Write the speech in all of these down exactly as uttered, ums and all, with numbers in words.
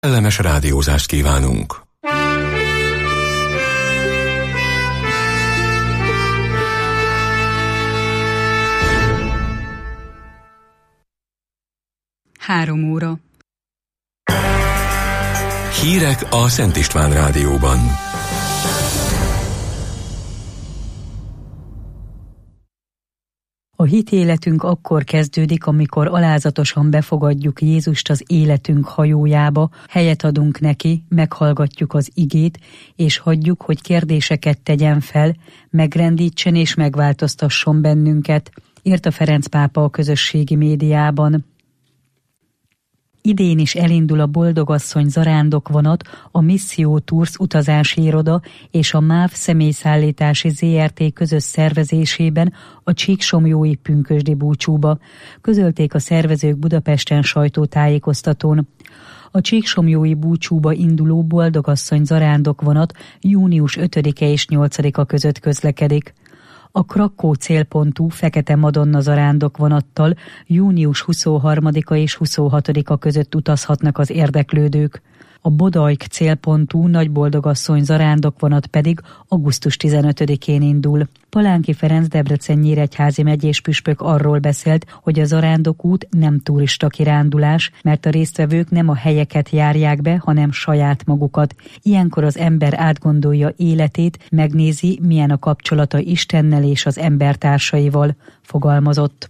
Kellemes rádiózást kívánunk! Három óra. Hírek a Szent István Rádióban. A hitéletünk akkor kezdődik, amikor alázatosan befogadjuk Jézust az életünk hajójába, helyet adunk neki, meghallgatjuk az igét, és hagyjuk, hogy kérdéseket tegyen fel, megrendítsen és megváltoztasson bennünket, írta Ferenc pápa a közösségi médiában. Idén is elindul a Boldogasszony zarándokvonat, a Misszió Tours utazási iroda és a MÁV személyszállítási zé er té közös szervezésében a Csíksomlyói pünkösdi búcsúba, közölték a szervezők Budapesten sajtótájékoztatón. A Csíksomlyói búcsúba induló Boldogasszony zarándokvonat június ötödike és nyolcadika között közlekedik. A Krakkó célpontú Fekete Madonna zarándokvonattal június huszonharmadika és huszonhatodika között utazhatnak az érdeklődők. A Bodajk célpontú Nagyboldogasszony zarándokvonat pedig augusztus tizenötödikén indul. Palánki Ferenc Debrecen-Nyíregyházi megyés püspök arról beszélt, hogy a zarándokút nem turista kirándulás, mert a résztvevők nem a helyeket járják be, hanem saját magukat. Ilyenkor az ember átgondolja életét, megnézi, milyen a kapcsolata Istennel és az embertársaival, fogalmazott.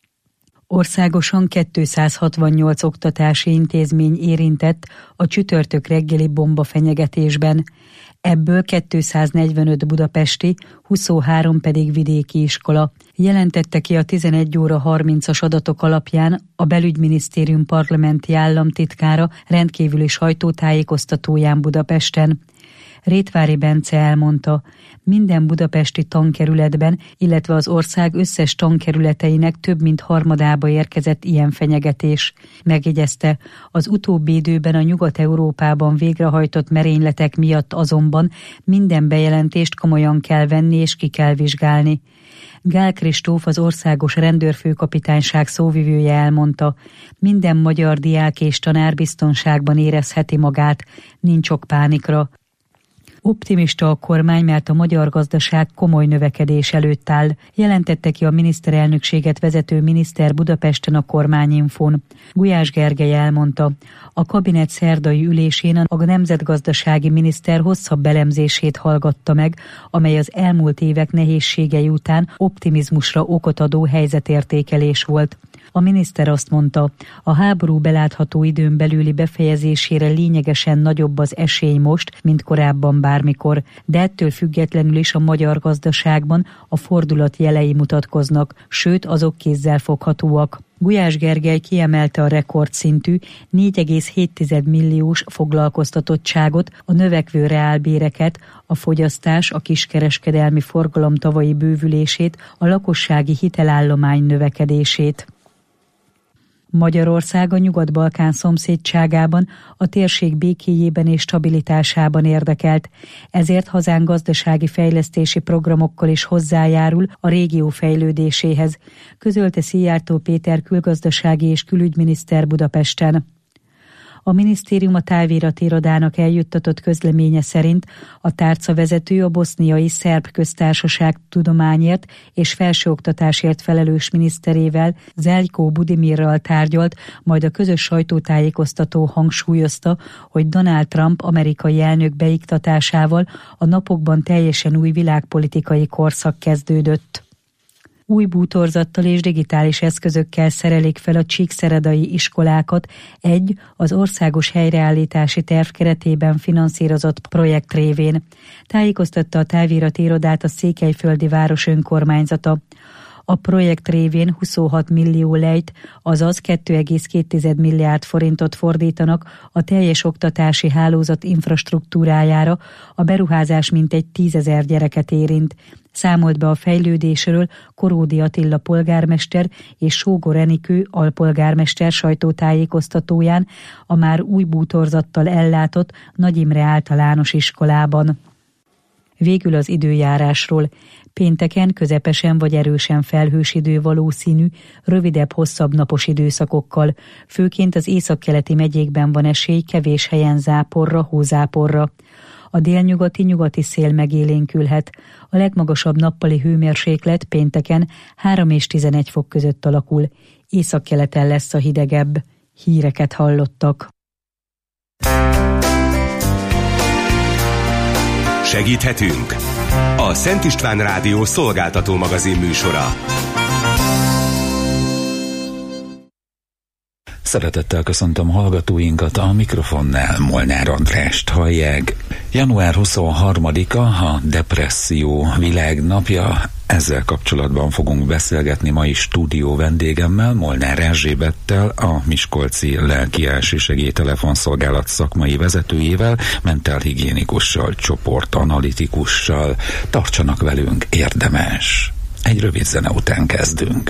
Országosan kétszázhatvannyolc oktatási intézmény érintett a csütörtök reggeli bombafenyegetésben. Ebből kétszáznegyvenöt budapesti, huszonhárom pedig vidéki iskola. Jelentette ki a tizenegy óra harmincas adatok alapján a Belügyminisztérium parlamenti államtitkára rendkívüli sajtótájékoztatóján Budapesten. Rétvári Bence elmondta, minden budapesti tankerületben, illetve az ország összes tankerületeinek több mint harmadába érkezett ilyen fenyegetés. Megjegyezte, az utóbbi időben a Nyugat-Európában végrehajtott merényletek miatt azonban minden bejelentést komolyan kell venni és ki kell vizsgálni. Gál Kristóf, az országos rendőrfőkapitányság szóvivője elmondta, minden magyar diák és tanár biztonságban érezheti magát, nincs ok pánikra. Optimista a kormány, mert a magyar gazdaság komoly növekedés előtt áll, jelentette ki a miniszterelnökséget vezető miniszter Budapesten a Kormányinfón. Gulyás Gergely elmondta, a kabinet szerdai ülésén a nemzetgazdasági miniszter hosszabb elemzését hallgatta meg, amely az elmúlt évek nehézségei után optimizmusra okot adó helyzetértékelés volt. A miniszter azt mondta, a háború belátható időn belüli befejezésére lényegesen nagyobb az esély most, mint korábban bármikor, de ettől függetlenül is a magyar gazdaságban a fordulat jelei mutatkoznak, sőt azok kézzelfoghatóak. Gulyás Gergely kiemelte a rekordszintű négy egész hét milliós foglalkoztatottságot, a növekvő reálbéreket, a fogyasztás, a kiskereskedelmi forgalom tavalyi bővülését, a lakossági hitelállomány növekedését. Magyarország a Nyugat-Balkán szomszédságában, a térség békéjében és stabilitásában érdekelt, ezért hazánk gazdasági fejlesztési programokkal is hozzájárul a régió fejlődéséhez, közölte Szijjártó Péter külgazdasági és külügyminiszter Budapesten. A minisztérium a távirati irodának eljuttatott közleménye szerint a tárcavezető a boszniai szerb köztársaság tudományért és felsőoktatásért felelős miniszterével, Zeljko Budimirral tárgyalt, majd a közös sajtótájékoztató hangsúlyozta, hogy Donald Trump amerikai elnök beiktatásával a napokban teljesen új világpolitikai korszak kezdődött. Új bútorzattal és digitális eszközökkel szerelik fel a csíkszeredai iskolákat egy az országos helyreállítási terv keretében finanszírozott projekt révén. Tájékoztatta a távirati irodát a Székelyföldi város önkormányzata. A projekt révén huszonhat millió lejt, azaz két egész két milliárd forintot fordítanak a teljes oktatási hálózat infrastruktúrájára, a beruházás mintegy tízezer gyereket érint. Számolt be a fejlődésről Koródi Attila polgármester és Sógor Enikő alpolgármester sajtótájékoztatóján a már új bútorzattal ellátott Nagy Imre általános iskolában. Végül az időjárásról. Pénteken közepesen vagy erősen felhős idő valószínű, rövidebb-hosszabb napos időszakokkal. Főként az északkeleti megyékben van esély kevés helyen záporra, hózáporra. A délnyugati-nyugati szél megélénkülhet. A legmagasabb nappali hőmérséklet pénteken három és tizenegy fok között alakul. Északkeleten lesz a hidegebb. Híreket hallottak. Segíthetünk! A Szent István Rádió szolgáltató magazin műsora. Szeretettel köszöntöm hallgatóinkat, a mikrofonnál Molnár Andrást hallják. január huszonharmadika a Depresszió világnapja. Ezzel kapcsolatban fogunk beszélgetni mai stúdió vendégemmel, Molnár Erzsébettel, a Miskolci Lelkiási Segély Telefonszolgálat szakmai vezetőjével, mentálhigiénikussal, csoportanalitikussal. Tartsanak velünk, érdemes! Egy rövid zene után kezdünk.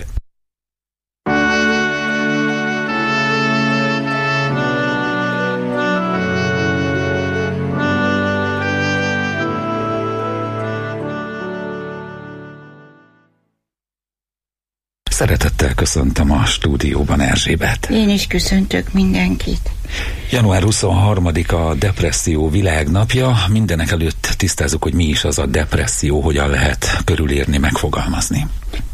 Szeretettel köszöntöm a stúdióban Erzsébet. Én is köszöntök mindenkit. január huszonharmadika a Depresszió világnapja. Mindenek előtt tisztázzuk, hogy mi is az a depresszió, hogyan lehet körülírni, megfogalmazni.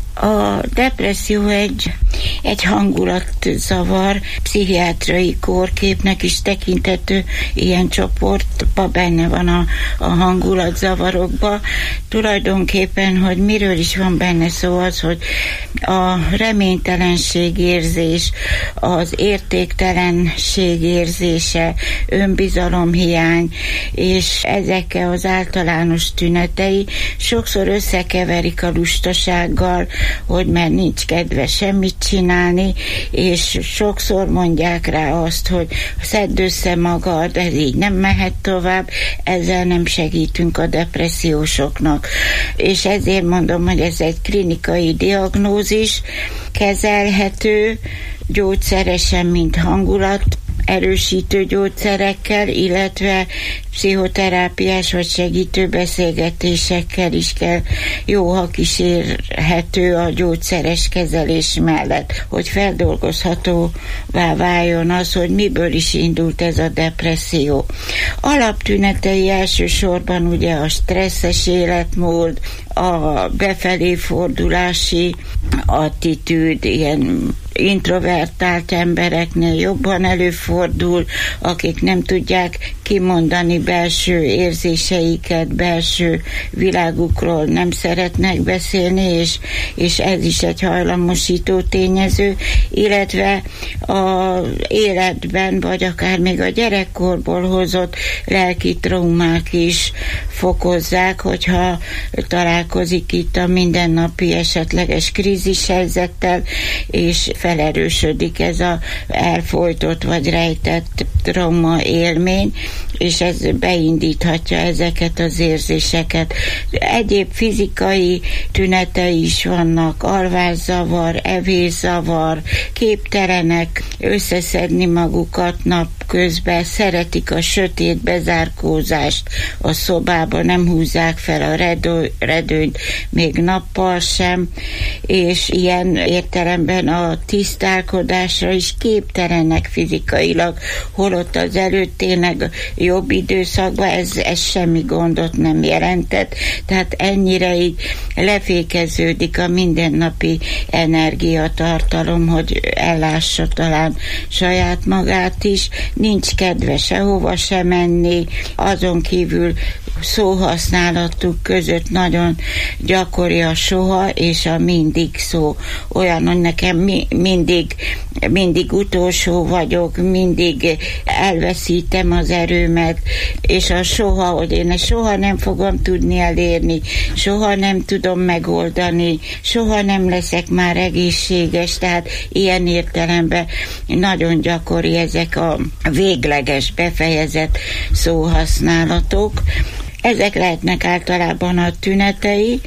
A depresszió egy, egy hangulatzavar, pszichiátriai kórképnek is tekinthető ilyen csoportban, benne van a, a hangulatzavarokban. Tulajdonképpen, hogy miről is van benne szó, az, hogy a reménytelenség érzés, az értéktelenség érzése, önbizalomhiány, és ezekkel az általános tünetei sokszor összekeverik a lustasággal, hogy mert nincs kedve semmit csinálni, és sokszor mondják rá azt, hogy szedd össze magad, ez így nem mehet tovább, ezzel nem segítünk a depressziósoknak. És ezért mondom, hogy ez egy klinikai diagnózis, kezelhető gyógyszeresen, mint hangulat erősítő gyógyszerekkel, illetve pszichoterápiás vagy segítő beszélgetésekkel is kell, jó, ha kísérhető a gyógyszeres kezelés mellett, hogy feldolgozhatóvá váljon az, hogy miből is indult ez a depresszió. Alaptünetei elsősorban ugye a stresszes életmód, a befelé fordulási attitűd, ilyen introvertált embereknél jobban előfordul, akik nem tudják kimondani belső érzéseiket, belső világukról nem szeretnek beszélni, és, és ez is egy hajlamosító tényező, illetve az életben, vagy akár még a gyerekkorból hozott lelki traumák is fokozzák, hogyha találkozik itt a mindennapi esetleges krízishelyzettel, és felerősödik ez a elfojtott vagy rejtett trauma élmény, és ez beindíthatja ezeket az érzéseket. Egyéb fizikai tünetei is vannak, alvászavar, evészavar, képtelenek összeszedni magukat napközben, szeretik a sötét bezárkózást a szobába, nem húzzák fel a redő, redőnyt még nappal sem, és ilyen értelemben a tisztálkodásra is képtelenek fizikailag, holott az előttének jobb időszakban ez, ez semmi gondot nem jelentett, tehát ennyire így lefékeződik a mindennapi energiatartalom, hogy ellássa talán saját magát is, nincs kedve sehova sem menni, azon kívül szóhasználatuk között nagyon gyakori a soha és a mindig szó. Olyan, hogy nekem mi, mindig, mindig utolsó vagyok, mindig elveszítem az erőmet, és a soha, hogy én soha nem fogom tudni elérni, soha nem tudom megoldani, soha nem leszek már egészséges, tehát ilyen értelemben nagyon gyakori ezek a végleges, befejezett szóhasználatok. Ezek lehetnek általában a tünetei,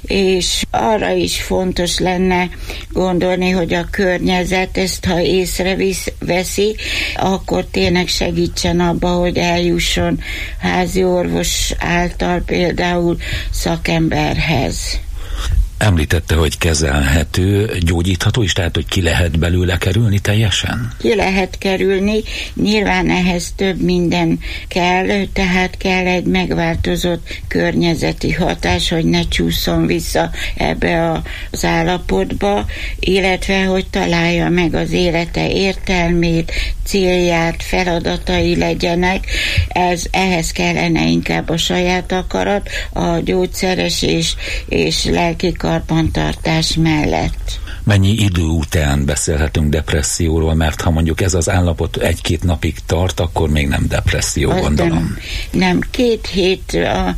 és arra is fontos lenne gondolni, hogy a környezet ezt, ha észreveszi, akkor tényleg segítsen abba, hogy eljusson házi orvos által például szakemberhez. Említette, hogy kezelhető, gyógyítható is, tehát hogy ki lehet belőle kerülni teljesen? Ki lehet kerülni, nyilván ehhez több minden kell, tehát kell egy megváltozott környezeti hatás, hogy ne csúszson vissza ebbe az állapotba, illetve hogy találja meg az élete értelmét, célját, feladatai legyenek. Ez, ehhez kellene inkább a saját akarat, a gyógyszeres és, és lelki karbantartás mellett. Mennyi idő után beszélhetünk depresszióról, mert ha mondjuk ez az állapot egy-két napig tart, akkor még nem depresszió, az gondolom. Nem, nem, két hét a,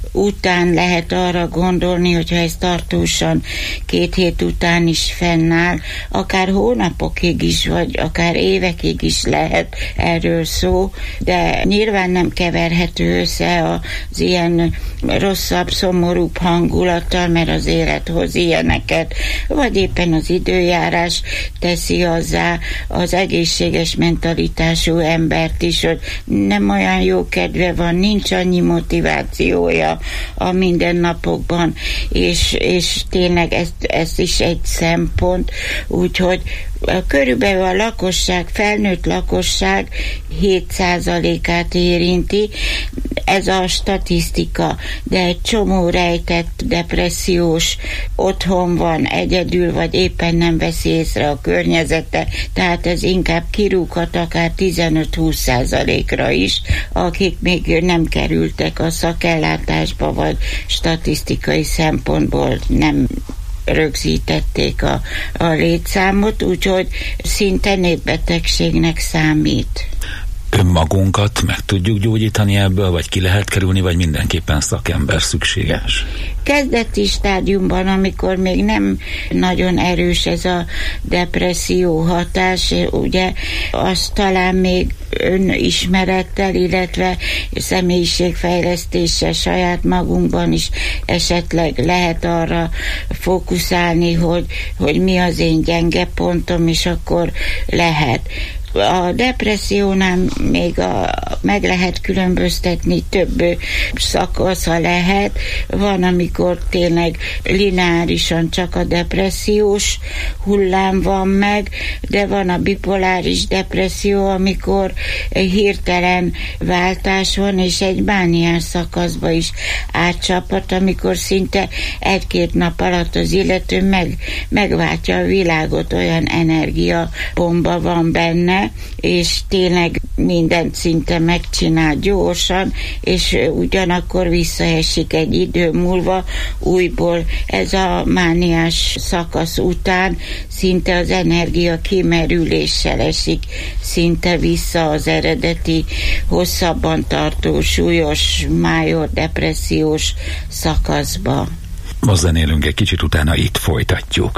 után lehet arra gondolni, hogyha ez tartósan két hét után is fennáll, akár hónapokig is, vagy akár évekig is lehet erről szó, de nyilván nem keverhető össze az ilyen rosszabb, szomorúbb hangulattal, mert az élet hoz ilyeneket, vagy éppen az időjárás teszi azzá az egészséges mentalitású embert is, hogy nem olyan jó kedve van, nincs annyi motivációja a mindennapokban, és, és tényleg ez, ez is egy szempont, úgyhogy körülbelül a lakosság, felnőtt lakosság hét százalékát érinti, ez a statisztika, de egy csomó rejtett depressziós otthon van, egyedül, vagy éppen nem veszi észre a környezete, tehát ez inkább kirúghat akár tizenöt-húsz százalékra is, akik még nem kerültek a szakellátásba, vagy statisztikai szempontból nem rögzítették a, a létszámot, úgyhogy szinte népbetegségnek számít. Önmagunkat meg tudjuk gyógyítani ebből, vagy ki lehet kerülni, vagy mindenképpen szakember szükséges? Kezdeti stádiumban, amikor még nem nagyon erős ez a depresszió hatás, ugye azt talán még önismerettel, illetve személyiségfejlesztéssel saját magunkban is esetleg lehet arra fókuszálni, hogy, hogy mi az én gyenge pontom, és akkor lehet. A depressziónál még a, meg lehet különböztetni, több szakasza lehet. Van, amikor tényleg lineárisan csak a depressziós hullám van meg, de van a bipoláris depresszió, amikor hirtelen váltás van, és egy mániás szakaszba is átcsaphat, amikor szinte egy-két nap alatt az illető meg, megváltja a világot, olyan energiabomba van benne, és tényleg mindent szinte megcsinál gyorsan, és ugyanakkor visszaesik egy idő múlva újból. Ez a mániás szakasz után szinte az energia kimerüléssel esik szinte vissza az eredeti, hosszabban tartó, súlyos, májor depressziós szakaszba. Most zenélünk egy kicsit, utána itt folytatjuk.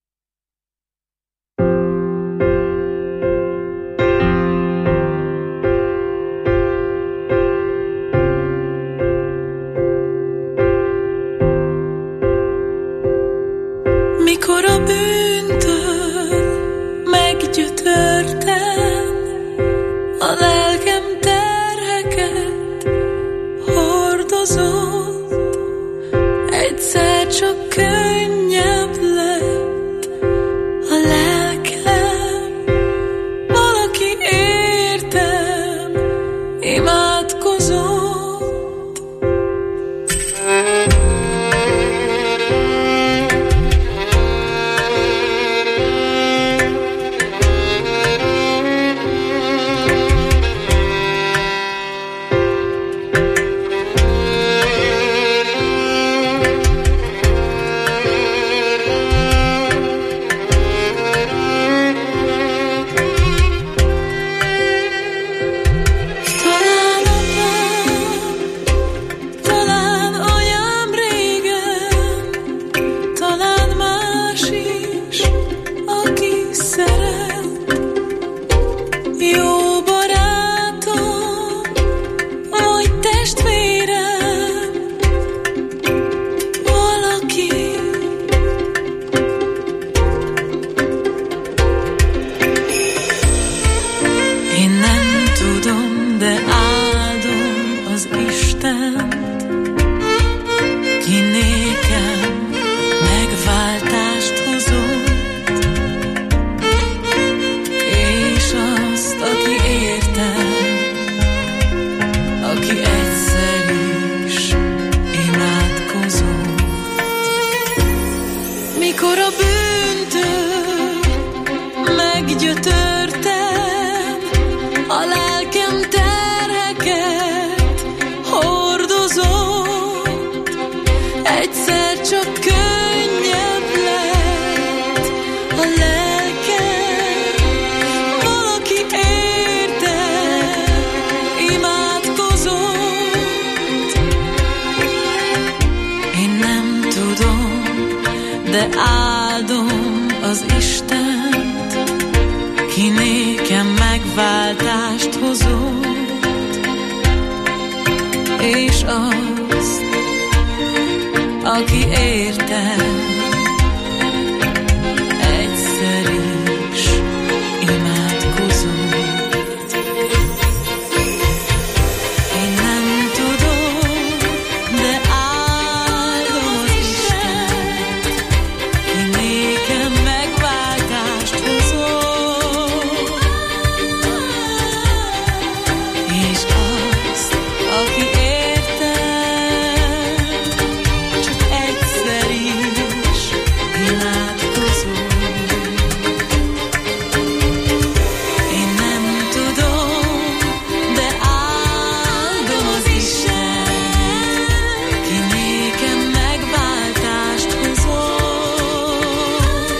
Mikor a bűntől meggyötörtem, a lelkem terheket hordozott, egyszer csak könnyebb lett a lelkem, valaki értem imádkozott. Talán a áldom az Istent, ki nékem megváltást hozott, és azt, aki értem, aki egyszer is imádkozott. Mikor a bűntől meggyötörtem, a lelkem terheket hordozott, egyszer csak könnyebb lett a lelkem, valaki érte imádkozott. Én nem tudom, de áldom az Istent, ki nékem megváltást hozott, és azt, aki értem, egyszer is imádkozott. Én nem tudom, de áldom az Istent, ki nékem megváltást hozott, és azt, aki értem, csak egyszer is imádkozott. Én nem tudom, de áldom az Istent, ki nékem megváltást hozott,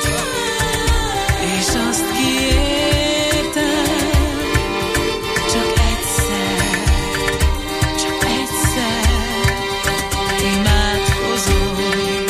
és azt kiértem, csak egyszer, csak egyszer imádkozott.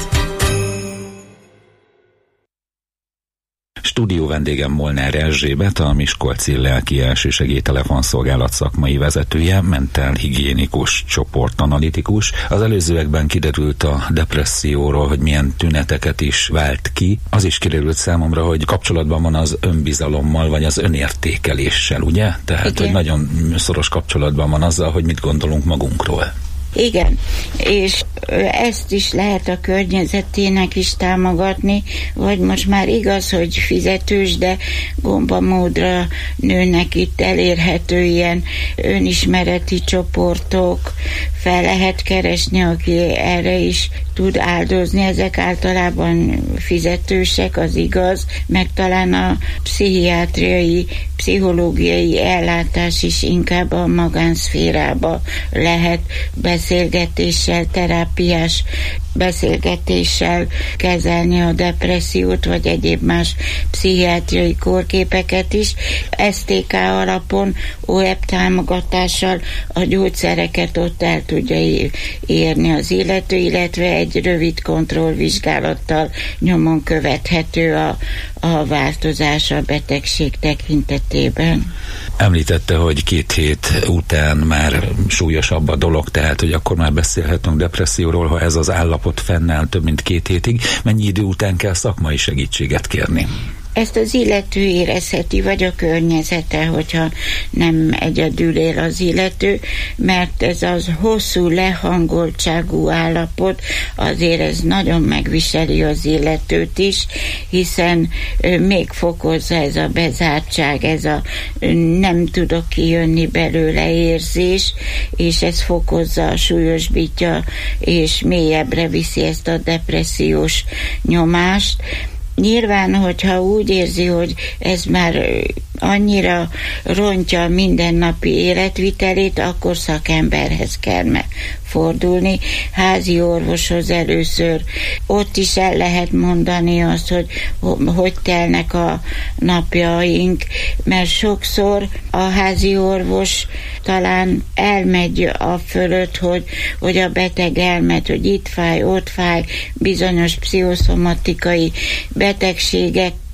Stúdió vendégem Molnár Erzsébet, a Miskolci Lelki Elsősegély Telefonszolgálat szakmai vezetője, mentálhigiénikus, csoportanalitikus. Az előzőekben kiderült a depresszióról, hogy milyen tüneteket is vált ki. Az is kiderült számomra, hogy kapcsolatban van az önbizalommal, vagy az önértékeléssel, ugye? Tehát, Igen. hogy nagyon szoros kapcsolatban van azzal, hogy mit gondolunk magunkról. Igen, és ezt is lehet a környezetének is támogatni, vagy most már igaz, hogy fizetős, de gombamódra nőnek itt elérhető ilyen önismereti csoportok, fel lehet keresni, aki erre is tud áldozni, ezek általában fizetősek, az igaz, meg talán a pszichiátriai, pszichológiai ellátás is inkább a magánszférába lehet beszélgetéssel, terápiás beszélgetéssel kezelni a depressziót, vagy egyéb más pszichiátriai kórképeket is. es té ká alapon, o e pé támogatással a gyógyszereket ott el tudja érni az illető, illetve egy rövid kontrollvizsgálattal nyomon követhető a, a változás a betegség tekintetében. Említette, hogy két hét után már súlyosabb a dolog, tehát hogy akkor már beszélhetünk depresszióról, ha ez az állapot fennáll több mint két hétig. Mennyi idő után kell szakmai segítséget kérni? Ezt az illető érezheti, vagy a környezete, hogyha nem egyedül él az illető, mert ez az hosszú lehangoltságú állapot, azért ez nagyon megviseli az illetőt is, hiszen még fokozza ez a bezártság, ez a nem tudok kijönni belőle érzés, és ez fokozza, súlyosbítja, és mélyebbre viszi ezt a depressziós nyomást. Nyilván, hogyha úgy érzi, hogy ez már annyira rontja a mindennapi életvitelét, akkor szakemberhez kell fordulni, házi orvoshoz először. Ott is el lehet mondani azt, hogy hogy telnek a napjaink, mert sokszor a házi orvos talán elmegy a fölött, hogy, hogy a beteg elmegy, hogy itt fáj, ott fáj, bizonyos pszichoszomatikai betegségek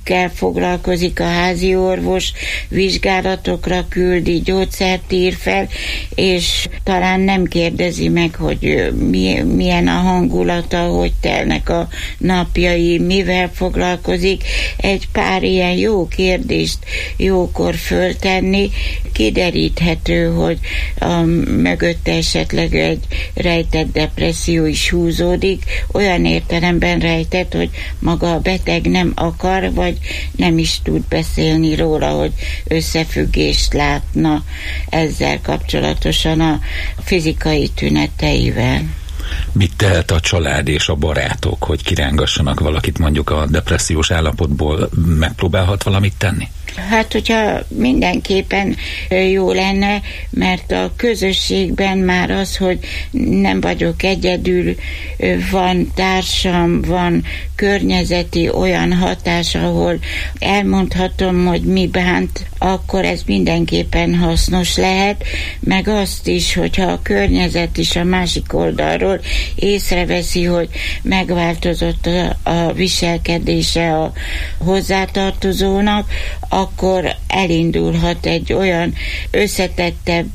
kell foglalkozik a házi orvos, vizsgálatokra küldi, gyógyszert ír fel, és talán nem kérdezi meg, hogy milyen a hangulata, hogy telnek a napjai, mivel foglalkozik. Egy pár ilyen jó kérdést jókor föltenni, kideríthető, hogy a mögötte esetleg egy rejtett depresszió is húzódik, olyan értelemben rejtett, hogy maga a beteg nem akar, vagy nem is tud beszélni róla, hogy összefüggést látna ezzel kapcsolatosan a fizikai tüneteivel. Mit tehet a család és a barátok, hogy kirángassanak valakit mondjuk a depressziós állapotból? Megpróbálhat valamit tenni? Hát, hogyha mindenképpen jó lenne, mert a közösségben már az, hogy nem vagyok egyedül, van társam, van környezeti olyan hatás, ahol elmondhatom, hogy mi bánt, akkor ez mindenképpen hasznos lehet, meg azt is, hogyha a környezet is a másik oldalról észreveszi, hogy megváltozott a, a viselkedése a hozzátartozónak, akkor elindulhat egy olyan összetettebb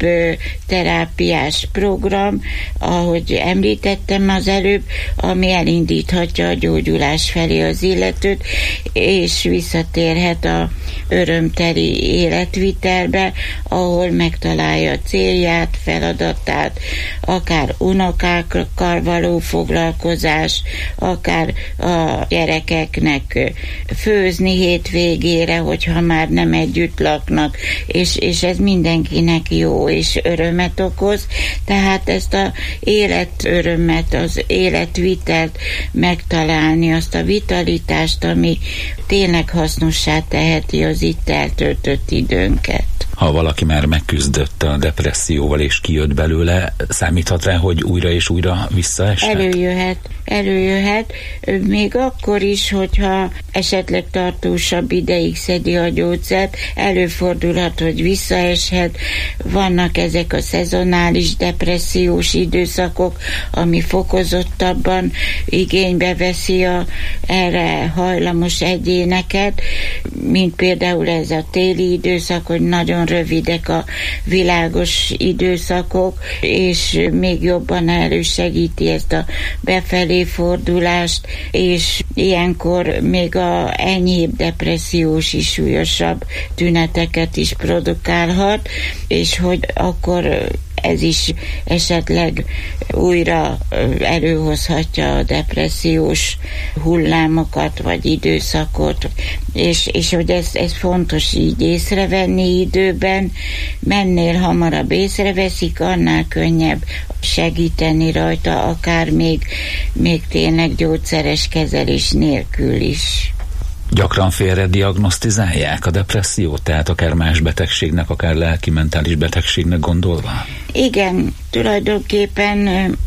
terápiás program, ahogy említettem az előbb, ami elindíthatja a gyógyulás felé az illetőt, és visszatérhet a örömteli életvitelbe, ahol megtalálja célját, feladatát, akár unokákkal való foglalkozás, akár a gyerekeknek főzni hétvégére, hogyha már nem együtt laknak, és, és ez mindenkinek jó, és örömet okoz, tehát ezt a életörömet, az életvitelt megtalálni, azt a vitalitást, ami tényleg hasznossá teheti az itt eltöltött időnket. Ha valaki már megküzdött a depresszióval és kijött belőle, számíthat rá, hogy újra és újra visszaeshet? Előjöhet, előjöhet, még akkor is, hogyha esetleg tartósabb ideig szedi a gyógyszert, előfordulhat, hogy visszaeshet, vannak ezek a szezonális depressziós időszakok, ami fokozottabban igénybe veszi a erre hajlamos egyéneket, mint például ez a téli időszak, hogy nagyon rövidek a világos időszakok, és még jobban elősegíti ezt a befelé fordulást, és ilyenkor még a enyhébb depressziós is súlyosabb tüneteket is produkálhat, és hogy akkor ez is esetleg újra előhozhatja a depressziós hullámokat, vagy időszakot, és, és hogy ez, ez fontos így észrevenni időben, mennél hamarabb észreveszik, annál könnyebb segíteni rajta, akár még, még tényleg gyógyszeres kezelés nélkül is. Gyakran félre diagnosztizálják a depressziót, tehát akár más betegségnek, akár lelki-mentális betegségnek gondolva? Igen, tulajdonképpen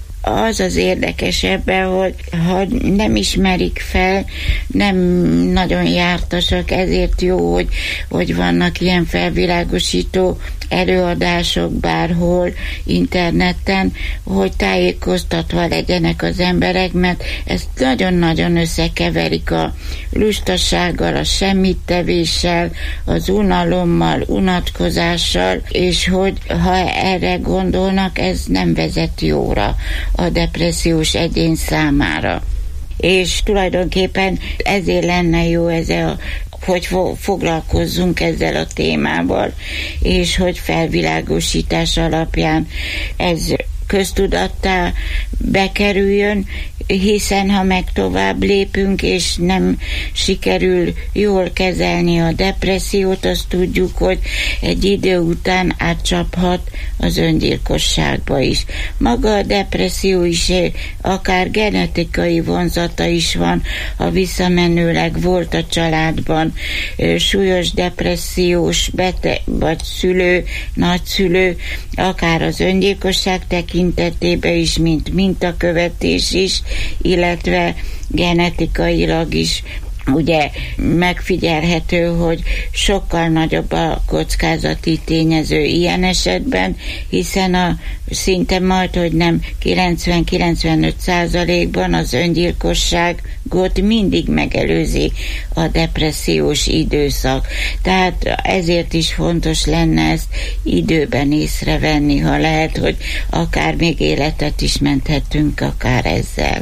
az az érdekes ebben, hogy ha nem ismerik fel, nem nagyon jártasak, ezért jó, hogy, hogy vannak ilyen felvilágosító előadások bárhol interneten, hogy tájékoztatva legyenek az emberek, mert ezt nagyon-nagyon összekeverik a lustasággal, a semmittevéssel, az unalommal, unatkozással, és hogy ha erre gondolnak, ez nem vezet jóra a depressziós egyén számára. És tulajdonképpen ezért lenne jó ez a hogy foglalkozzunk ezzel a témával, és hogy felvilágosítás alapján ez köztudattá bekerüljön, hiszen ha meg tovább lépünk, és nem sikerül jól kezelni a depressziót, azt tudjuk, hogy egy idő után átcsaphat az öngyilkosságba is. Maga a depresszió is akár genetikai vonzata is van, ha visszamenőleg volt a családban súlyos depressziós beteg, vagy szülő, nagyszülő, akár az öngyilkosság tekintetében is, mint mintakövetés is, illetve genetikailag is ugye megfigyelhető, hogy sokkal nagyobb a kockázati tényező ilyen esetben, hiszen a szinte majd, hogy nem kilencven-kilencvenöt százalékban az öngyilkosságot mindig megelőzi a depressziós időszak. Tehát ezért is fontos lenne ezt időben észrevenni, ha lehet, hogy akár még életet is menthetünk akár ezzel.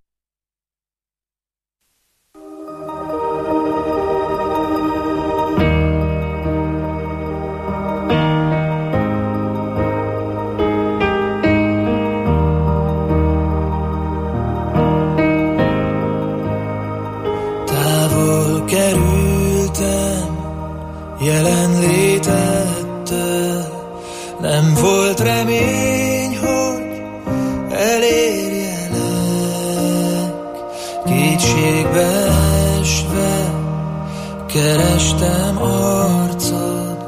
Jelenlétettől nem volt remény, hogy elérjelek, kétségbe esve kerestem arcod,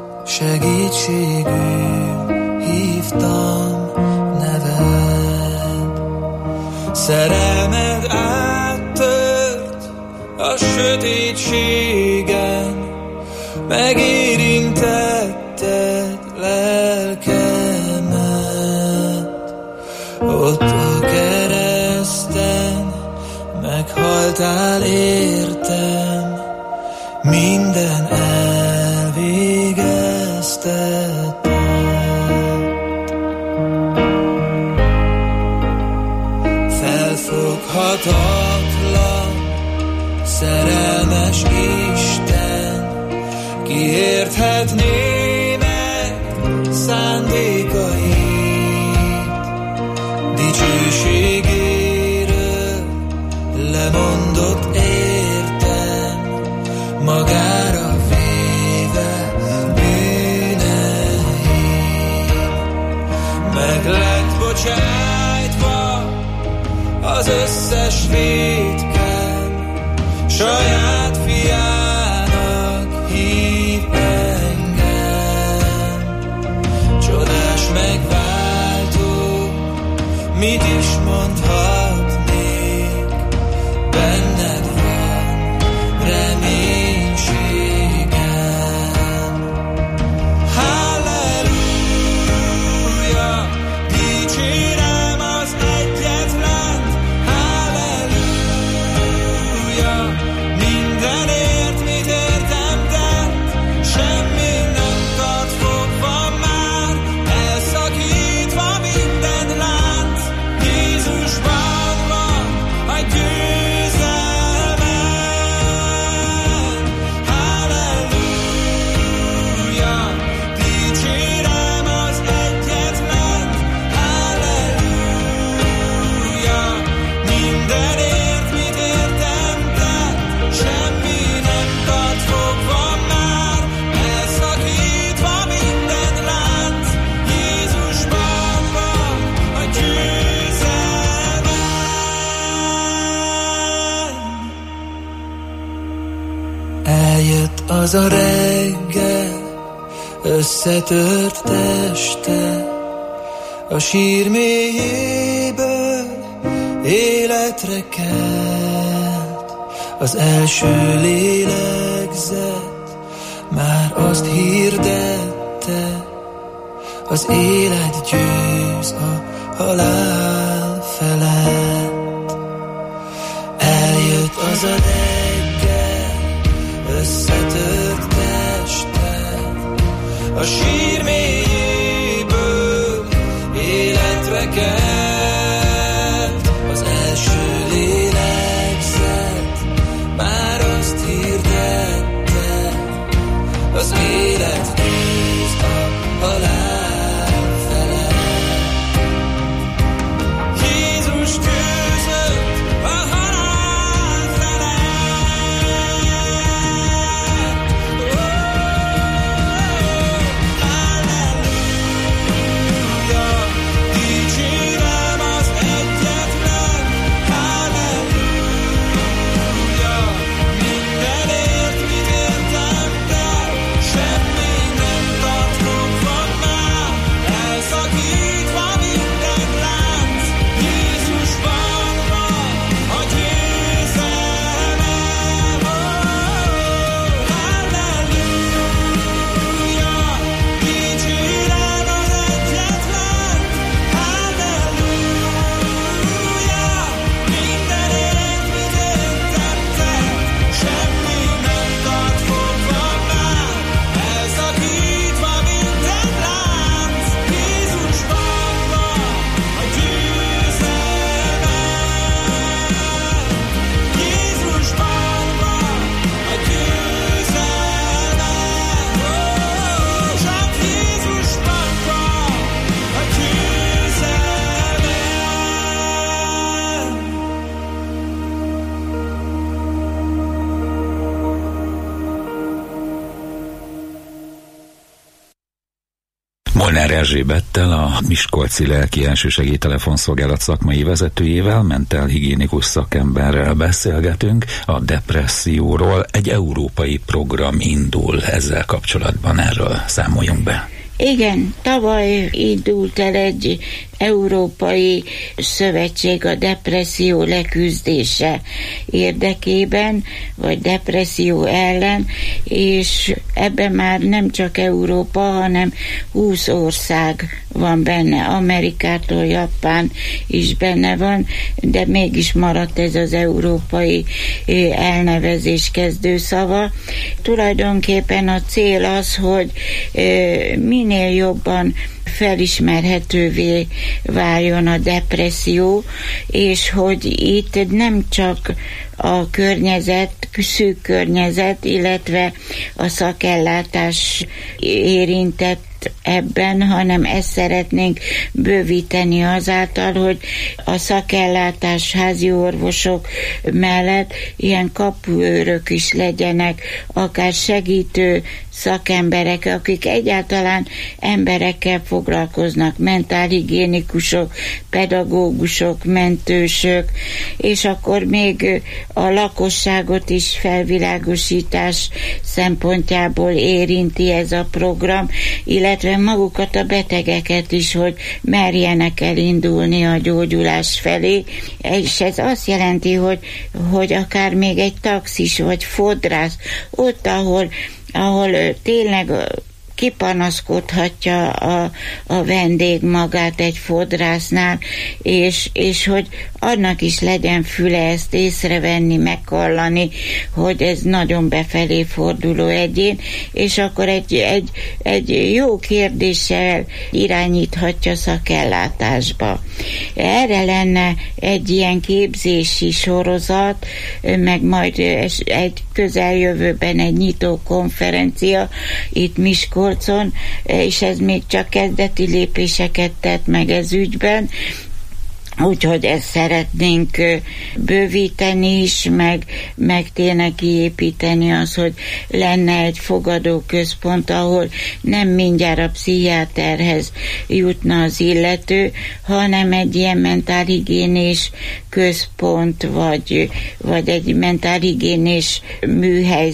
segítségül hívtam neved. Szerelmed áttört a sötétségen, megérintetted lelkemet, ott a kereszten meghaltál értem, minden elvégeztetett. Felfoghatatlan, szerelmes Isten, ki érthetné meg szándékait, dicsőségéről lemondott értem, magára véve bűneit. Meg lett bocsájtva az összes vétkem, saját fiának hív engem. Csodás megváltó, mit is mondhatnék, benned van reménységem. Halleluja, dicsérem az egyetlent, halleluja, mindenért, mit értem tett, semmi nem tart fogva már, elszakítva minden lánc, Jézusban van a győzelmem. Halleluja, dicsérem az egyetlent, halleluja, mindenért, mit értem tett, semmi nem tart fogva már, elszakítva minden lánc, Jézusban van a győzelmem. Eljött az a reggel, összetört teste, a sír mélyéből életre kelt. Az első lélegzet már azt hirdette, az élet győz a halál felett. Eljött az a reggel, összetört testet, a sír mélyéből életre kelt. Az első lélegzet már azt hirdette, az élet győz a halál felett. Jézus győzött a halál felett. Oh, Erzsébettel, a Miskolci Lelki Elsősegély Telefonszolgálat szakmai vezetőjével, mentálhigiénikus szakemberrel beszélgetünk a depresszióról. Egy európai program indul ezzel kapcsolatban, erről számoljunk be. Igen, tavaly indult el egy európai szövetség a depresszió leküzdése érdekében, vagy depresszió ellen, és ebben már nem csak Európa, hanem húsz ország van benne, Amerikától Japán is benne van, de mégis maradt ez az európai elnevezés kezdőszava. Tulajdonképpen a cél az, hogy minél jobban felismerhetővé váljon a depresszió, és hogy itt nem csak a környezet, szűk környezet, illetve a szakellátás érintett ebben, hanem ezt szeretnénk bővíteni azáltal, hogy a szakellátás házi orvosok mellett ilyen kapuőrök is legyenek, akár segítő szakemberek, akik egyáltalán emberekkel foglalkoznak, mentálhigiénikusok, pedagógusok, mentősök, és akkor még a lakosságot is felvilágosítás szempontjából érinti ez a program, illetve magukat a betegeket is, hogy merjenek elindulni a gyógyulás felé, és ez azt jelenti, hogy, hogy akár még egy taxis vagy fodrász, ott, ahol ahol tényleg kipanaszkodhatja a, a vendég magát egy fodrásznál, és, és hogy annak is legyen füle ezt észrevenni, meghallani, hogy ez nagyon befelé forduló egyén, és akkor egy, egy, egy jó kérdéssel irányíthatja szakellátásba. Erre lenne egy ilyen képzési sorozat, meg majd egy közeljövőben egy nyitó konferencia itt Miskolcon, és ez még csak kezdeti lépéseket tett meg ez ügyben, úgyhogy ezt szeretnénk bővíteni is, meg, meg tényleg kiépíteni az, hogy lenne egy fogadóközpont, ahol nem mindjárt a pszichiáterhez jutna az illető, hanem egy ilyen mentálhigiénés központ, vagy, vagy egy mentálhigiénés műhely,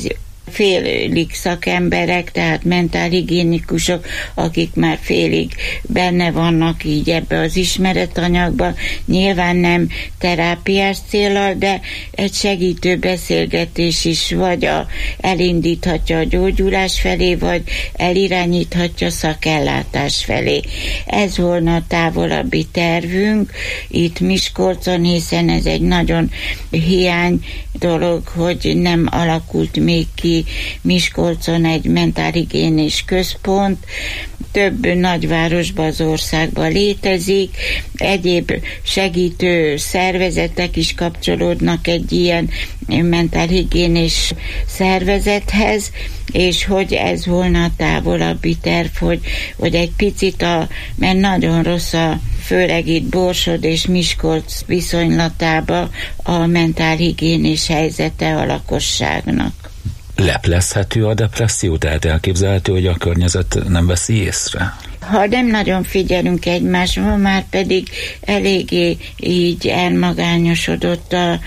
félig szakemberek, tehát mentálhigiénikusok, akik már félig benne vannak így ebbe az ismeretanyagban, nyilván nem terápiás céllal, de egy segítő beszélgetés is vagy a, elindíthatja a gyógyulás felé, vagy elirányíthatja szakellátás felé. Ez volna a távolabbi tervünk itt Miskolcon, hiszen ez egy nagyon hiány dolog, hogy nem alakult még ki Miskolcon egy mentálhigiénés központ, több nagyvárosban az országban létezik, egyéb segítő szervezetek is kapcsolódnak egy ilyen mentálhigiénés szervezethez, és hogy ez volna a távolabbi terv, hogy, hogy egy picit a, mert nagyon rossz a, főleg itt Borsod és Miskolc viszonylatában a mentálhigiénés helyzete a lakosságnak. Leplezhető a depresszió, tehát elképzelhető, hogy a környezet nem veszi észre? Ha nem nagyon figyelünk egymásra, már pedig eléggé így elmagányosodott a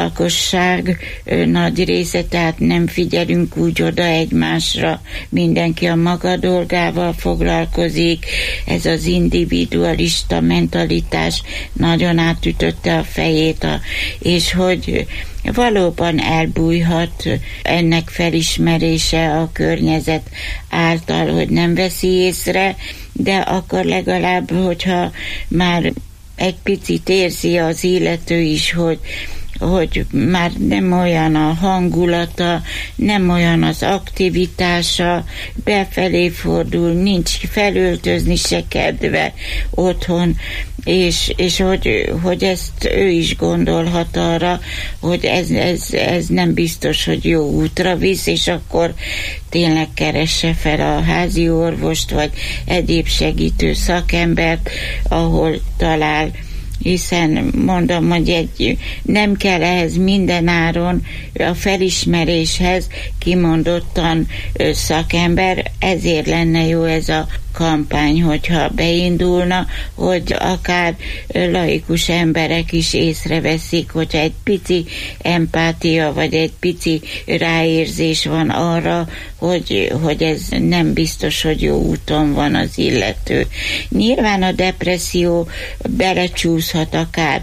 lakosság nagy része, tehát nem figyelünk úgy oda egymásra, mindenki a maga dolgával foglalkozik, ez az individualista mentalitás nagyon átütötte a fejét, a, és hogy valóban elbújhat ennek felismerése a környezet által, hogy nem veszi észre, de akkor legalább, hogyha már egy picit érzi az illető is, hogy hogy már nem olyan a hangulata, nem olyan az aktivitása, befelé fordul, nincs felöltözni se kedve otthon, és, és hogy, hogy ezt ő is gondolhat arra, hogy ez, ez, ez nem biztos, hogy jó útra visz, és akkor tényleg keresse fel a házi orvost, vagy egyéb segítő szakembert, ahol talál, hiszen mondom, hogy egy, nem kell ehhez mindenáron a felismeréshez kimondottan szakember, ezért lenne jó ez a kampány, hogyha beindulna, hogy akár laikus emberek is észreveszik, hogyha egy pici empátia, vagy egy pici ráérzés van arra, hogy, hogy ez nem biztos, hogy jó úton van az illető. Nyilván a depresszió belecsúszhat akár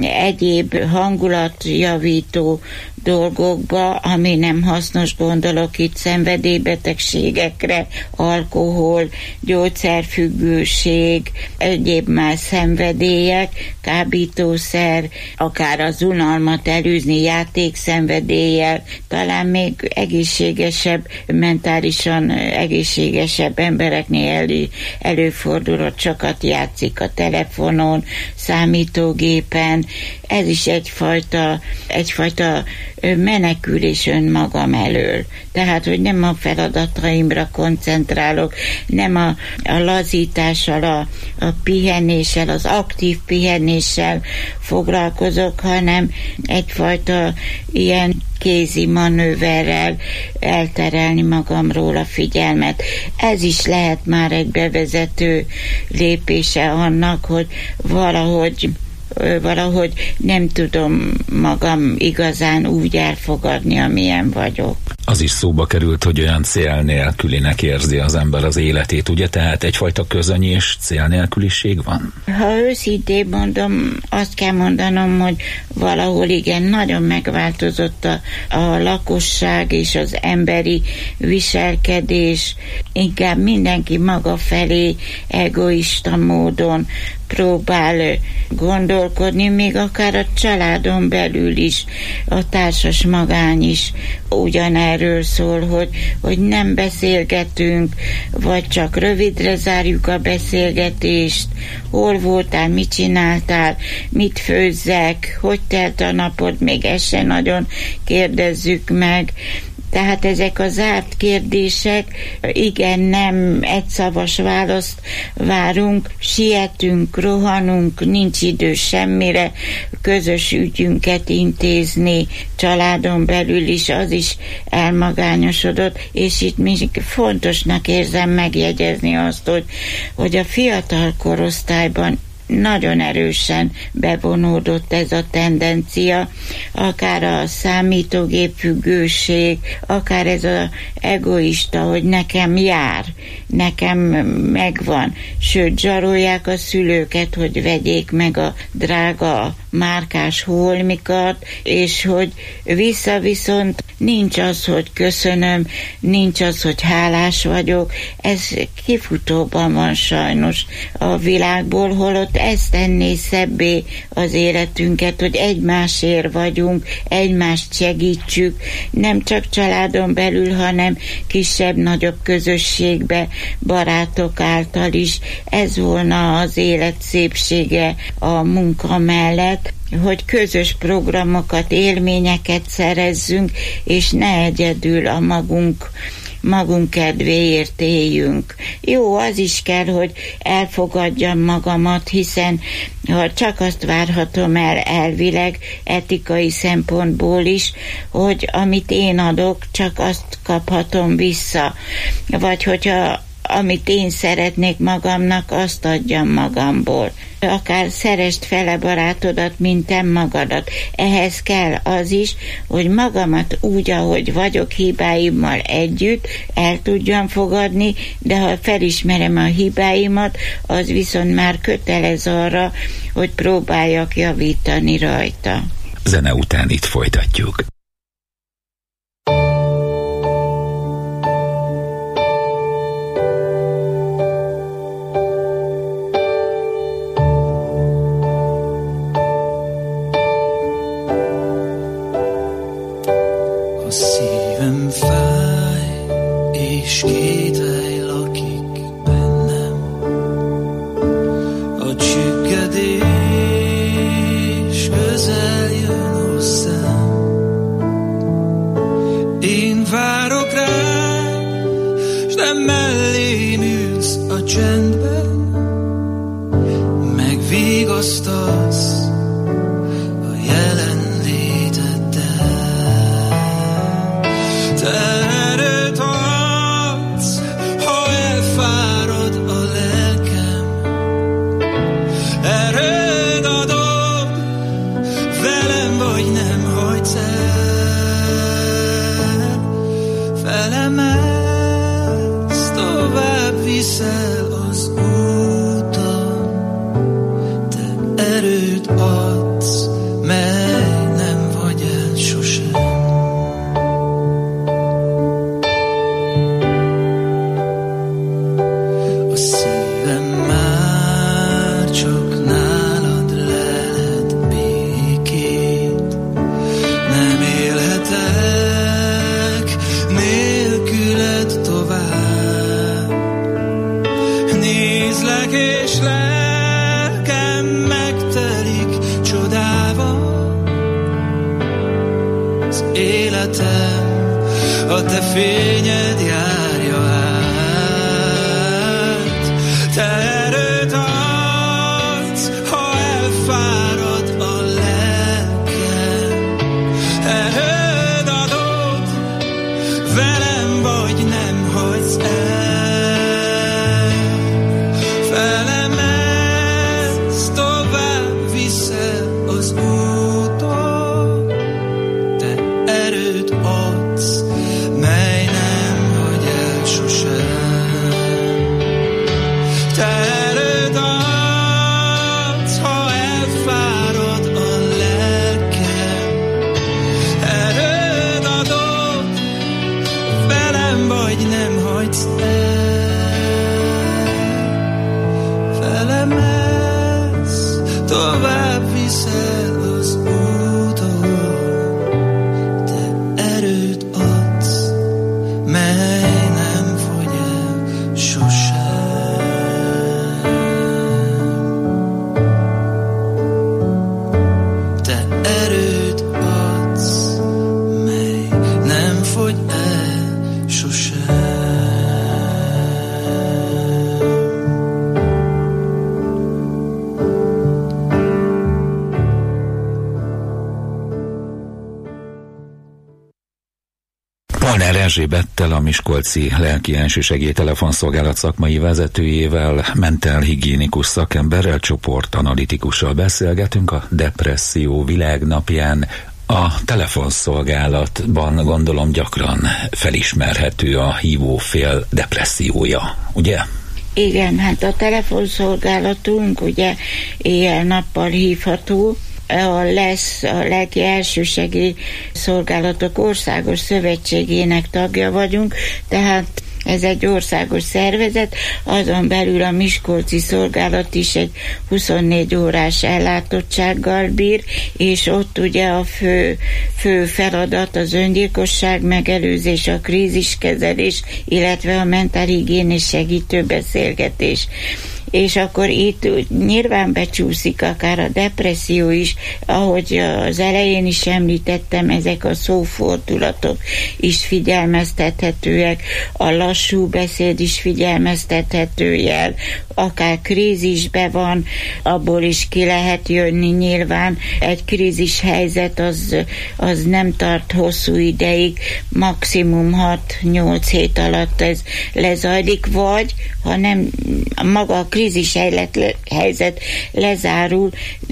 egyéb hangulatjavító dolgokba, ami nem hasznos, gondolok itt szenvedélybetegségekre, alkohol, gyógyszerfüggőség, egyéb más szenvedélyek, kábítószer, akár az unalmat előzni játékszenvedéllyel, talán még egészségesebb, mentálisan egészségesebb embereknél elő, előfordul, hogy sokat játszik a telefonon, számítógépen. Ez is egyfajta, egyfajta menekülés önmagam elől. Tehát, hogy nem a feladataimra koncentrálok, nem a, a lazítással, a, a pihenéssel, az aktív pihenéssel foglalkozok, hanem egyfajta ilyen kézi manőverrel elterelni magamról a figyelmet. Ez is lehet már egy bevezető lépése annak, hogy valahogy valahogy nem tudom magam igazán úgy elfogadni, amilyen vagyok. Az is szóba került, hogy olyan cél nélkülinek érzi az ember az életét, ugye? Tehát egyfajta közönyés cél nélküliség van? Ha őszintén mondom, azt kell mondanom, hogy valahol igen, nagyon megváltozott a, a lakosság és az emberi viselkedés. Inkább mindenki maga felé egoista módon próbál gondolkodni, még akár a családon belül is, a társas magány is ugyanerről szól, hogy, hogy nem beszélgetünk, vagy csak rövidre zárjuk a beszélgetést, hol voltál, mit csináltál, mit főzzek, hogy telt a napod, még ezt se nagyon kérdezzük meg. Tehát ezek a zárt kérdések, igen, nem egyszavas választ várunk, sietünk, rohanunk, nincs idő semmire, közös ügyünket intézni, családon belül is, az is elmagányosodott, és itt még fontosnak érzem megjegyezni azt, hogy, hogy a fiatal korosztályban nagyon erősen bevonódott ez a tendencia, akár a számítógép függőség, akár ez az egoista, hogy nekem jár, nekem megvan, sőt zsarolják a szülőket, hogy vegyék meg a drága márkás holmikat, és hogy vissza viszont nincs az, hogy köszönöm, nincs az, hogy hálás vagyok, ez kifutóban van sajnos a világból, holott ezt tenné szebbé az életünket, hogy egymásért vagyunk, egymást segítsük, nem csak családon belül, hanem kisebb-nagyobb közösségbe, barátok által is. Ez volna az élet szépsége a munka mellett, hogy közös programokat, élményeket szerezzünk, és ne egyedül a magunk magunk kedvéért éljünk. Jó, az is kell, hogy elfogadjam magamat, hiszen ha csak azt várhatom el elvileg, etikai szempontból is, hogy amit én adok, csak azt kaphatom vissza. Vagy hogyha amit én szeretnék magamnak, azt adjam magamból. Akár szeresd fele barátodat, mint te magadat. Ehhez kell az is, hogy magamat úgy, ahogy vagyok, hibáimmal együtt el tudjam fogadni, de ha felismerem a hibáimat, az viszont már kötelez arra, hogy próbáljak javítani rajta. Zene után itt folytatjuk. A szívem fáj, és kételj lakik bennem. A csüggedés közel jön hozzám. Én várok rád, s nem mellém ülsz a csendben. Megvigasztalsz a jelenléteddel. Te erőt adsz, ha elfárad a erőt adsz, mely nem vagy el sosem. A szívem már csak nálad leled békét, nem élhetek nélküled tovább. Nézlek és lelkem megtelik csodával, az életem a te fényed járja át. Te erőt adsz, ha elfárad a lelkem, erőd adod, velem vagy nem hagysz el. Felemelsz, tovább viszel az úton, te erőt adsz, mely nem hagy el sosem. Te erőt adsz, ha elfárad a lelkem, erőd adod, velem vagy nem hagysz el. Felemelsz, tovább viszel az úton, te erőt adsz, mely nem fogy el sosem. Te erőt adsz, mely nem fogy el sosem. Molnár Erzsébettel, a Miskolci Lelki Elsősegély telefonszolgálat szakmai vezetőjével, mentálhigiénikus szakemberrel, csoportanalitikussal beszélgetünk a depresszió világnapján. A telefonszolgálatban gondolom gyakran felismerhető a hívófél depressziója, ugye? Igen, hát a telefonszolgálatunk ugye éjjel-nappal hívható. A lesz a Lelki Elsősegély Szolgálatok Országos Szövetségének tagja vagyunk, tehát ez egy országos szervezet, azon belül a miskolci szolgálat is egy huszonnégy órás ellátottsággal bír, és ott ugye a fő, fő feladat az öngyilkosság megelőzés, a kríziskezelés, illetve a mentálhigiénés segítő beszélgetés. És akkor itt nyilván becsúszik akár a depresszió is, ahogy az elején is említettem, ezek a szófordulatok is figyelmeztethetőek, a lassú beszéd is figyelmeztethető jel, akár krízisbe van, abból is ki lehet jönni nyilván. Egy krízis helyzet az, az nem tart hosszú ideig, maximum hat-nyolc hét alatt ez lezajlik, vagy ha nem maga a krízis helyzet lezárul,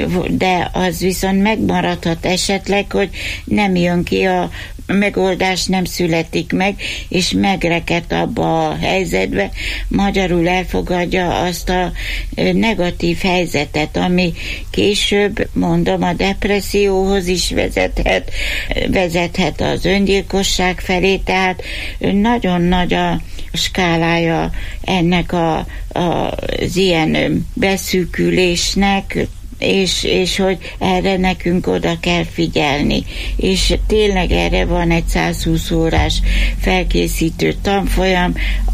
de az viszont megmaradhat esetleg, hogy nem jön ki a megoldás, nem születik meg, és megrekedt abba a helyzetbe, magyarul elfogadja azt a negatív helyzetet, ami később, mondom, a depresszióhoz is vezethet, vezethet az öngyilkosság felé, tehát nagyon nagy a skálája ennek a, a, az ilyen beszűkülésnek, és, és hogy erre nekünk oda kell figyelni. És tényleg erre van egy százhúsz órás felkészítő tanfolyam,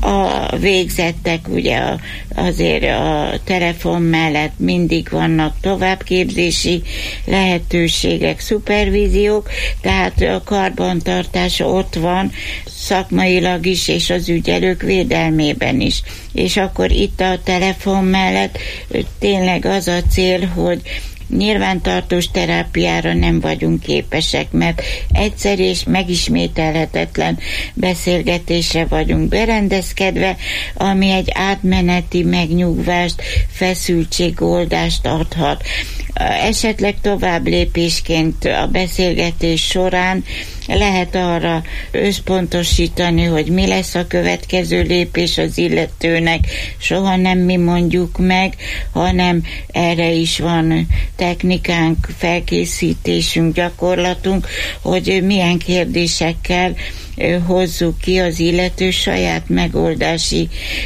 a végzettek ugye a, azért a telefon mellett mindig vannak továbbképzési lehetőségek, szupervíziók, tehát a karbantartás ott van szakmailag is, és az ügyelők védelmében is. És akkor itt a telefon mellett tényleg az a cél, hogy nyilvántartós terápiára nem vagyunk képesek, mert egyszer és megismételhetetlen beszélgetésre vagyunk berendezkedve, ami egy átmeneti megnyugvást, feszültségoldást adhat. Esetleg tovább lépésként a beszélgetés során lehet arra összpontosítani, hogy mi lesz a következő lépés az illetőnek. Soha nem mi mondjuk meg, hanem erre is van technikánk, felkészítésünk, gyakorlatunk, hogy milyen kérdésekkel hozzuk ki az illető saját megoldási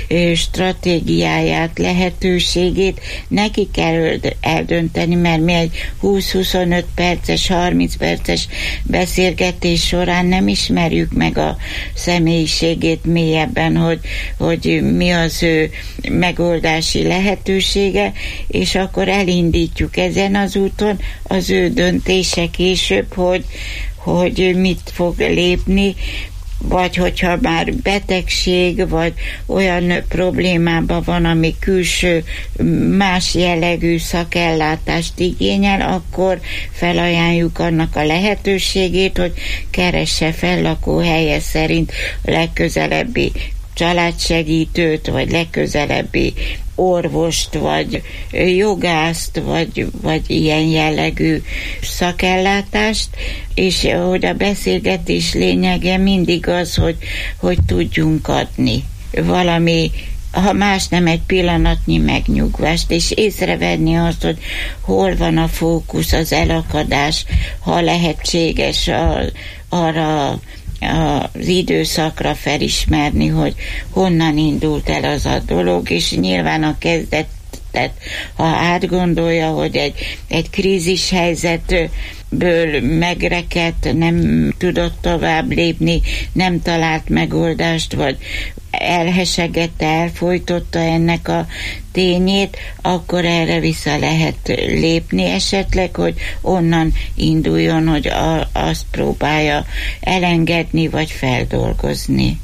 stratégiáját, lehetőségét. Neki kell eldönteni, mert mi egy húsz-huszonöt perces, harminc perces beszélgetés során nem ismerjük meg a személyiségét mélyebben, hogy, hogy mi az ő megoldási lehetősége, és akkor elindítjuk ezen az úton az ő döntése később, hogy hogy mit fog lépni, vagy hogyha már betegség, vagy olyan problémában van, ami külső, más jellegű szakellátást igényel, akkor felajánljuk annak a lehetőségét, hogy keresse fel lakóhelye szerint a legközelebbi családsegítőt, vagy legközelebbi orvost, vagy jogászt, vagy, vagy ilyen jellegű szakellátást, és hogy a beszélgetés lényege mindig az, hogy, hogy tudjunk adni valami, ha más nem, egy pillanatnyi megnyugvást, és észrevenni azt, hogy hol van a fókusz, az elakadás, ha lehetséges a, arra az időszakra felismerni, hogy honnan indult el az a dolog, és nyilván a kezdetet, ha átgondolja, hogy egy, egy krízis helyzetből megrekedt, nem tudott tovább lépni, nem talált megoldást, vagy elhesegette, elfojtotta ennek a tényét, akkor erre vissza lehet lépni esetleg, hogy onnan induljon, hogy a, azt próbálja elengedni, vagy feldolgozni.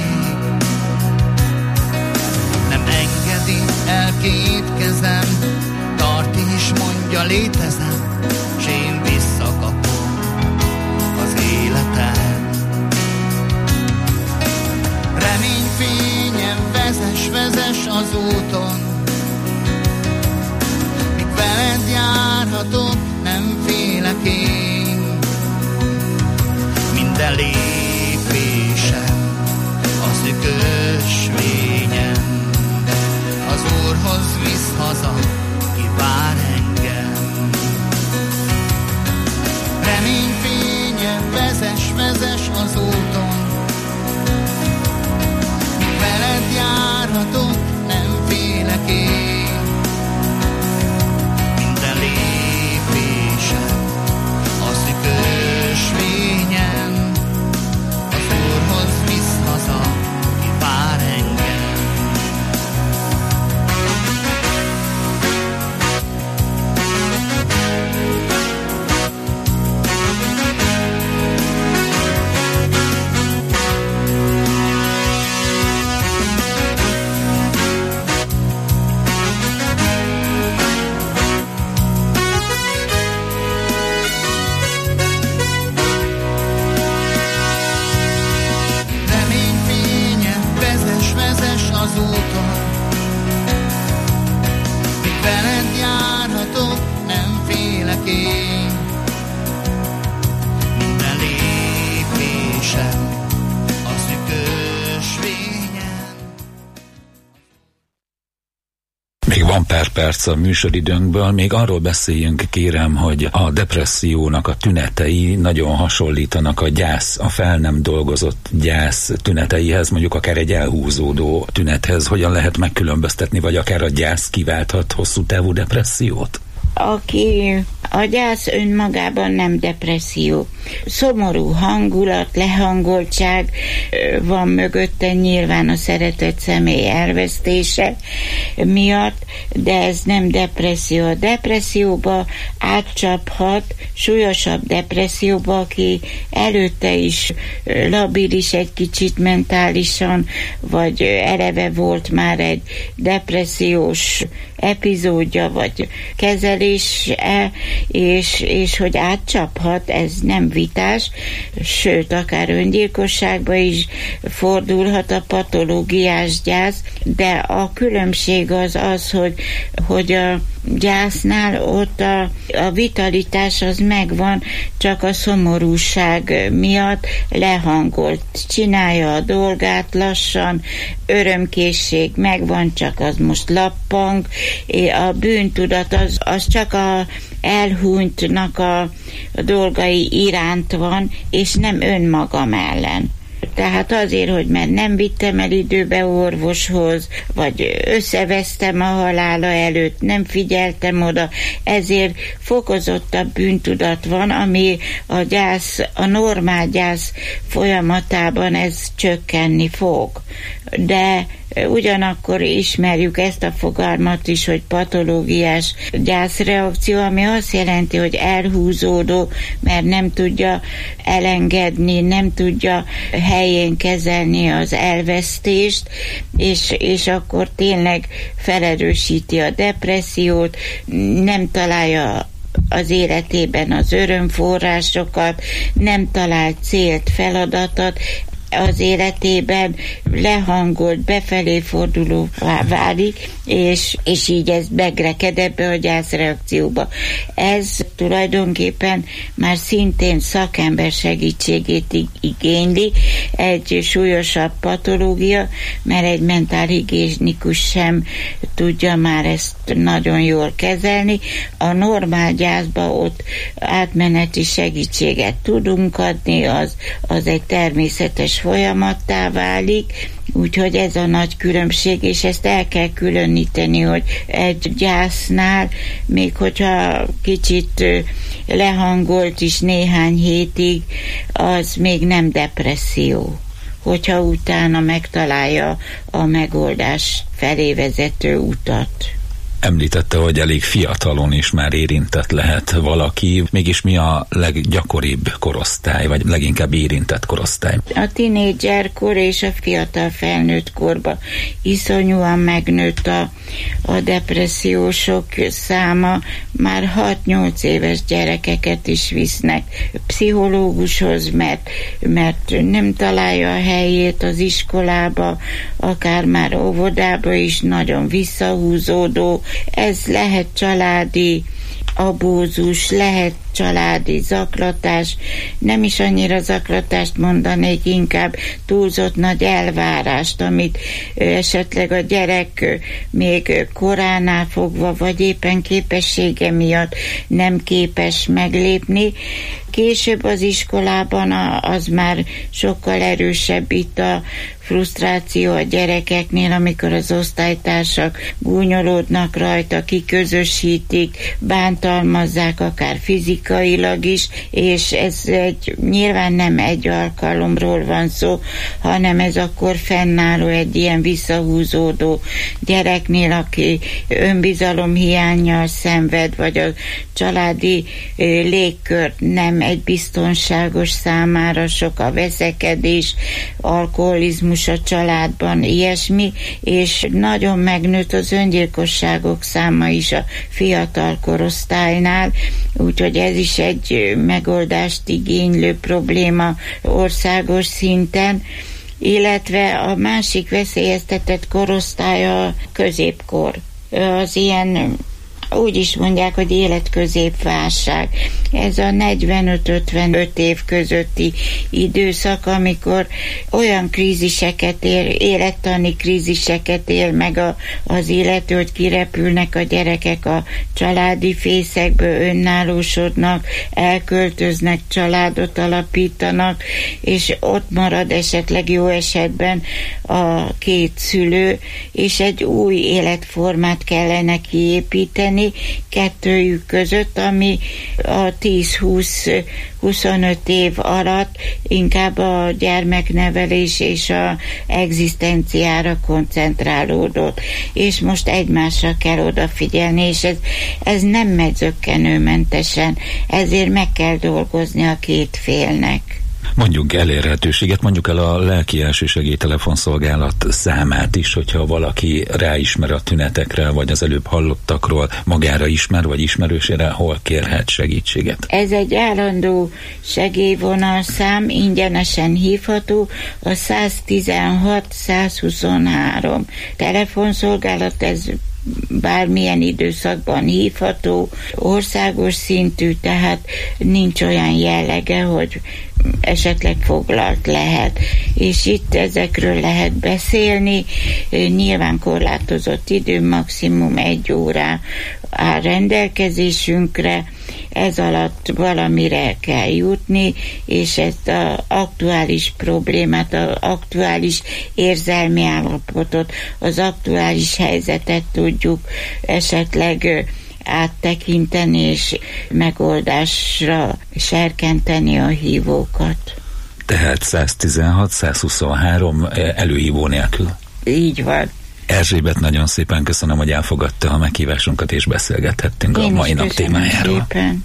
Két kezem létezem, s én visszakapom az életem. Reményfényem vezess, vezess az úton, míg veled járhatok, nem félek én. Minden lépésem a szűk ösvényen, az Úrhoz visz haza, ki vár engem. Reményfényem vezess, vezess az úton, míg veled járhatok, nem félek én. Minden lépésem a szűk ösvényen, az Úrhoz visz haza, ki vár engem. Az úton, míg veled járhatok, nem félek én. Minden lépésem a szűk ösvényen. Még van pár perc a műsoridőnkből, még arról beszéljünk, kérem, hogy a depressziónak a tünetei nagyon hasonlítanak a gyász, a fel nem dolgozott gyász tüneteihez, mondjuk akár egy elhúzódó tünethez. Hogyan lehet megkülönböztetni, vagy akár a gyász kiválthat hosszú távú depressziót? Aki a gyász önmagában nem depresszió. Szomorú hangulat, lehangoltság van mögötte, nyilván a szeretett személy elvesztése miatt, de ez nem depresszió. A depresszióba átcsaphat, súlyosabb depresszióba, aki előtte is labilis egy kicsit mentálisan, vagy eleve volt már egy depressziós epizódja, vagy kezelése, és, és hogy átcsaphat, ez nem vitás, sőt, akár öngyilkosságba is fordulhat a patológiás gyász, de a különbség az az, hogy, hogy a gyásznál ott a, a vitalitás az megvan, csak a szomorúság miatt lehangolt, csinálja a dolgát lassan, örömkészség megvan, csak az most lappang, a bűntudat az, az csak a elhunytnak a, a dolgai iránt van, és nem önmagam ellen. Tehát azért, hogy mert nem vittem el időbe orvoshoz, vagy összevesztem a halála előtt, nem figyeltem oda, ezért fokozottabb bűntudat van, ami a gyász, a normál gyász folyamatában ez csökkenni fog. De ugyanakkor ismerjük ezt a fogalmat is, hogy patológiás gyászreakció, ami azt jelenti, hogy elhúzódó, mert nem tudja elengedni, nem tudja helyén kezelni az elvesztést, és, és akkor tényleg felerősíti a depressziót, nem találja az életében az örömforrásokat, nem talál célt, feladatot, az életében lehangolt, befelé fordulóvá válik, és, és így ez megreked ebbe a gyászreakcióba. Ez tulajdonképpen már szintén szakember segítségét igényli, egy súlyosabb patológia, mert egy mentálhigiénikus sem tudja már ezt nagyon jól kezelni. A normál gyászba ott átmeneti segítséget tudunk adni, az, az egy természetes folyamattá válik, úgyhogy ez a nagy különbség, és ezt el kell különíteni, hogy egy gyásznál, még hogyha kicsit lehangolt is néhány hétig, az még nem depresszió, hogyha utána megtalálja a megoldás felé vezető utat. Említette, hogy elég fiatalon is már érintett lehet valaki. Mégis mi a leggyakoribb korosztály, vagy leginkább érintett korosztály? A tinédzserkor és a fiatal felnőtt korban iszonyúan megnőtt a, a depressziósok száma. Már hat-nyolc éves gyerekeket is visznek pszichológushoz, mert, mert nem találja a helyét az iskolába, akár már óvodába is nagyon visszahúzódó. Ez lehet családi abúzus, lehet családi zaklatás, nem is annyira zaklatást mondanék, inkább túlzott nagy elvárást, amit esetleg a gyerek még koránál fogva, vagy éppen képessége miatt nem képes meglépni. Később az iskolában az már sokkal erősebb itt a frusztráció a gyerekeknél, amikor az osztálytársak gúnyolódnak rajta, kiközösítik, bántalmazzák akár fizikailag is, és ez egy, nyilván nem egy alkalomról van szó, hanem ez akkor fennálló egy ilyen visszahúzódó gyereknél, aki önbizalomhiánnyal szenved, vagy a családi légkör nem egy biztonságos számára, sok a veszekedés, alkoholizmus a családban, ilyesmi, és nagyon megnőtt az öngyilkosságok száma is a fiatal korosztálynál, úgyhogy ez is egy megoldást igénylő probléma országos szinten, illetve a másik veszélyeztetett korosztály a középkor. Az ilyen, úgy is mondják, hogy életközépválság. Ez a negyvenöt-ötvenöt év közötti időszak, amikor olyan kríziseket él, élettani kríziseket él meg a, az illető, hogy kirepülnek a gyerekek a családi fészekből, önállósodnak, elköltöznek, családot alapítanak, és ott marad esetleg jó esetben a két szülő, és egy új életformát kellene kiépíteni kettőjük között, ami a tíz-húsz-huszonöt év alatt inkább a gyermeknevelés és a egzisztenciára koncentrálódott. És most egymásra kell odafigyelni, és ez, ez nem megy zökkenőmentesen, ezért meg kell dolgozni a két félnek. Mondjuk elérhetőséget, mondjuk el a lelki első segélytelefonszolgálat számát is, hogyha valaki ráismer a tünetekre, vagy az előbb hallottakról, magára ismer, vagy ismerősére, hol kérhet segítséget? Ez egy állandó segélyvonalszám, ingyenesen hívható, a száztizenhat százhuszonhárom telefonszolgálat, ez bármilyen időszakban hívható, országos szintű, tehát nincs olyan jellege, hogy esetleg foglalt lehet. És itt ezekről lehet beszélni, nyilván korlátozott idő, maximum egy órá áll rendelkezésünkre, ez alatt valamire kell jutni, és ezt az aktuális problémát, az aktuális érzelmi állapotot, az aktuális helyzetet tudjuk esetleg áttekinteni, és megoldásra serkenteni a hívókat. Tehát száztizenhat százhuszonhárom előhívó nélkül. Így van. Erzsébet, nagyon szépen köszönöm, hogy elfogadta a meghívásunkat, és beszélgethettünk Én a mai nap témájáról. Szépen.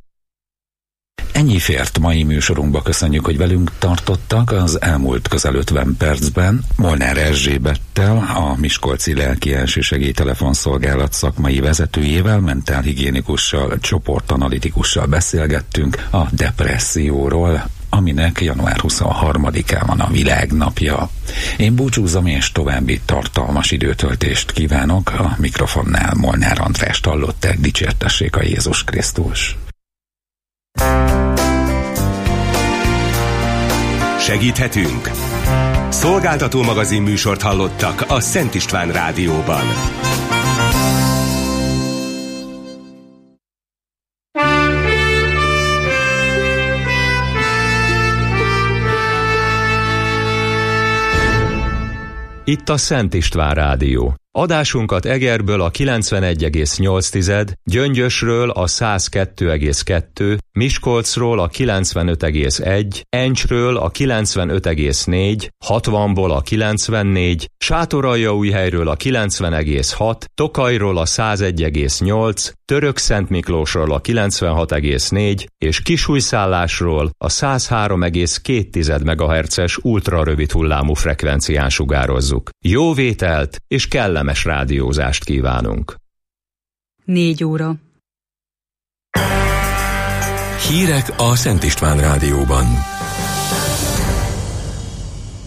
Ennyi fért mai műsorunkba, köszönjük, hogy velünk tartottak. Az elmúlt közel ötven percben Molnár Erzsébettel, a Miskolci Lelki Elsősegély telefonszolgálat szakmai vezetőjével, mentálhigiénikussal, csoportanalitikussal beszélgettünk a depresszióról, aminek január huszonharmadikán van a világnapja. Én búcsúzom, és további tartalmas időtöltést kívánok. A mikrofonnál Molnár Andrást hallották, dicsértessék a Jézus Krisztus. Segíthetünk? Szolgáltató magazin műsort hallottak a Szent István Rádióban. Itt a Szent István Rádió. Adásunkat Egerből a kilencvenegy egész nyolc, Gyöngyösről a száz kettő egész kettő, Miskolcról a kilencvenöt egész egy, Encsről a kilencvenöt egész négy, hatvanból a kilencvennégy, Sátoraljaújhelyről a kilencven egész hat, Tokajról a száz egy egész nyolc, Törökszentmiklósról a kilencvenhat egész négy és Kisújszállásról a száz három egész két megahertzes ultrarövid hullámú frekvencián sugározzuk. Jó vételt és kellemes rádiózást kívánunk! Négy óra. Hírek a Szent István Rádióban.